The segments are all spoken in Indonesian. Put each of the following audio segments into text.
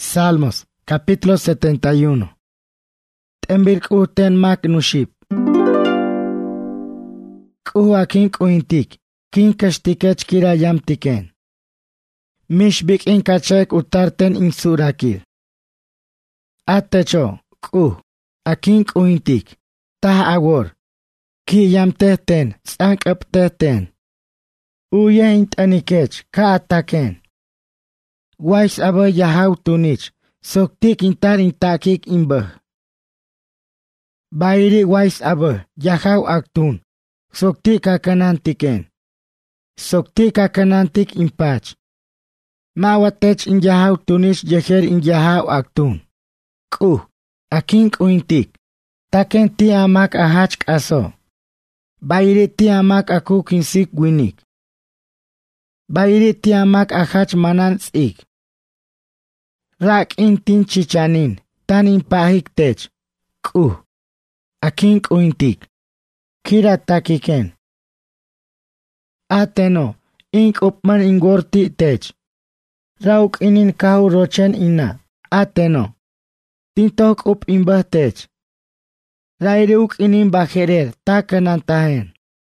Salmos, capítulo 71. Tembir k'uten mak nuship. K'uha kin k'uintik, kin kashtikech kira yam tiken. Mishbik in kachek utarten in surakir. Atecho, k'uh, akin k'uintik, tah awor. Ki yam tehten, tzank up tehten. Uye intanikech, ka ataken. Wais aba yahaw tunich, soktik intar intakik imbah. Bairi wais aba yahaw aktun, soktik kakanantiken. Soktik kakanantik impach. Mawatech in yahaw tunich yeher in yahaw aktun. K'uh, akin k'uintik, taken ti amak ahach aso. Bairi ti amak akuk insik winik. Bairi ti amak ahach manan tz'ik. Rak in tin chichanin, tan in pahik tech. K'uh, akin k'uintik, kira takiken. Ateno, ink upman ingorti tech. Rauk inin kahu rochen ina, ateno. Tintok up imbah tech. Rairuk inin bajerer, takanantahen.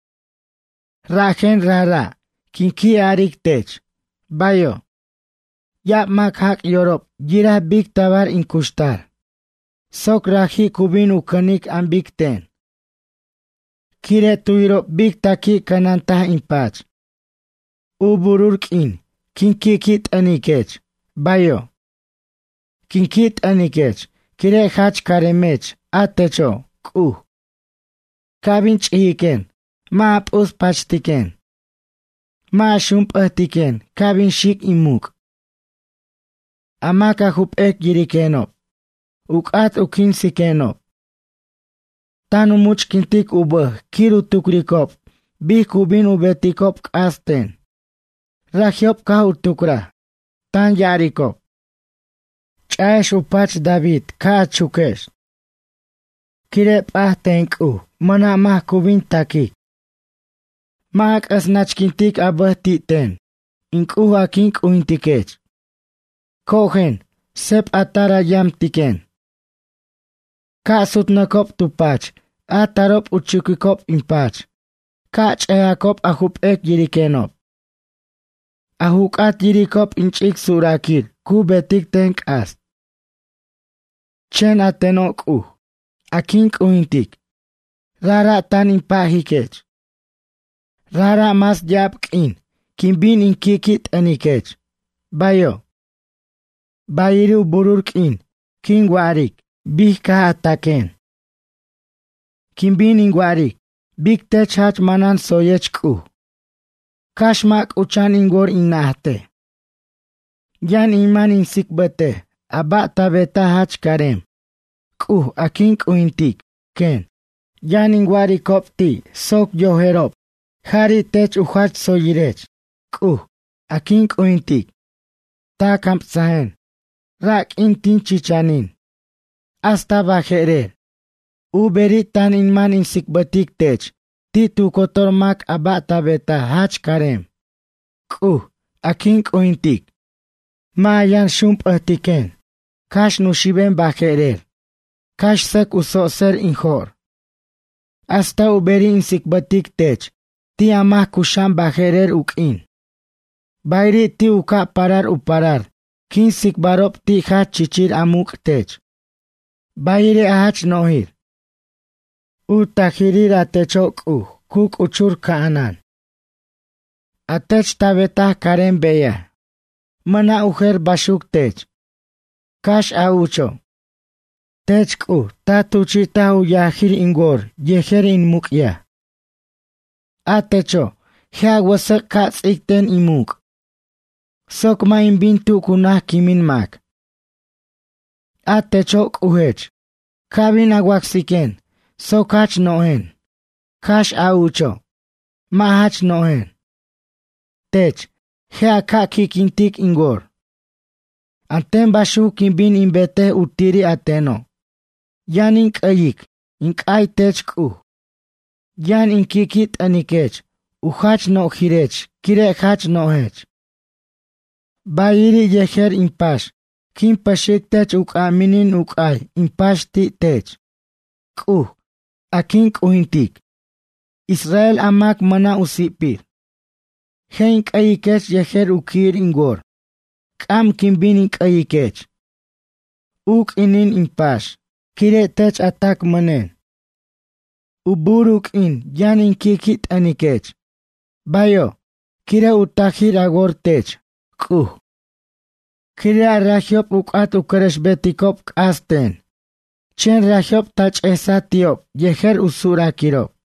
Rajen rara, kinki arik tech. Bayo. Ya mak hak yorop, gira big tabar in kustar. Sok raji kubin ukanik an big ten. Kire tuiro big taki kanantah in pach. Ubururk in, kinkikit anikech. Bayo. Kinkit anikech, kire hach karemech, atecho, k'uh. Kabin ch'ihiken, ma apus pachtiken. Ma shump'ahtiken, kabin shik imuk. Amaka hup'ek yirikenop. Ukat ukin sikenop. Tanu much kintik ubah, kiru tukrikop. Bih kubin ubetikop k'asten. Rahyop kah utukra. Tan yarikop. Ch'aesh upach David, ka chukesh. Kirep ahten k'uh, mana mah kubin takik. Maak asnachkintik abah titen. Ink'uh akin k'uhintikech. Kohen, sep atara yam tiken. Ka sutnakop tupach, atarop uchukikop impach. Ka ch'eakop ahup'ek yirikenop. Ahukat yirikop inchik surakir, ku betik ten k'as. Chen ateno k'uh, akin k'uhintik. Rara tan impahikech. Rara mas yap k'in, kinbin inkikit anikech. Bayo. Bayiru bururk in, kin warik, bih ka ataken. Kinbin in warik, big tech hach manan soyech k'uh. Kashmak uchan ingor inahte. Yan iman insikbate, aba tabeta hach karem. K'uh akin k'uhintik, ken. Yan in warikop ti, sok yoherop. Hari tech uhach soyirech. K'uh, akin k'uhintik. Ta kampsahen. Rak in tin chichanin. Hasta bajerer. Uberi tan inman insikbatik tech. Titu kotor mak abata beta hach karem. K'uh, akin k'uhintik. Ma yan shump ahtiken. Kash nushiben bajerer. Kash sek usoser injor. Hasta uberi insikbatik tech. Ti amah kusham bajerer ukin. Bairi ti uka parar uparar. Kin sikbarop ti hach chichir amuk tech. Baire ahach nohir. Utahirir atecho k'uh, kuk uchur kaanan. Atech tabetah karen beya. Mana ujer bashuk tech. Kash aucho. Tech k'uh, tatuchita uyahir ingor, yeher in mukya. Atecho, hea wasak katzikten imuk. Sok ma inbintu kunah kimin mak. Atecho k'uhech. Kabin awaksiken. Sok hach nohen. Kash aucho. Ma hach nohen. Tech. Hea ka kikintik ingor. Anten bashu kimbin inbete utiri ateno. Yan ink'ayik. Ink'ay tech k'uh. Yan inkikit anikech. Uhach nohirech. Kire hach nohech. Bairi yeher impash, Kim pashik tech ukaminin ukay, impashti tech. Akin kuhintik. Israel amak mana usipir. Hein kayikech yeher ukir ingor. Kam kimbinin kayikech. Inin impash. Kire tech atak manen. Uburuk in yanin kikit anikech. Bayo. Kire utakir agor tech. Kire rahyop ukat ukeresh betikop asten. Chen rahyop tach esatiop yeher usura kirop.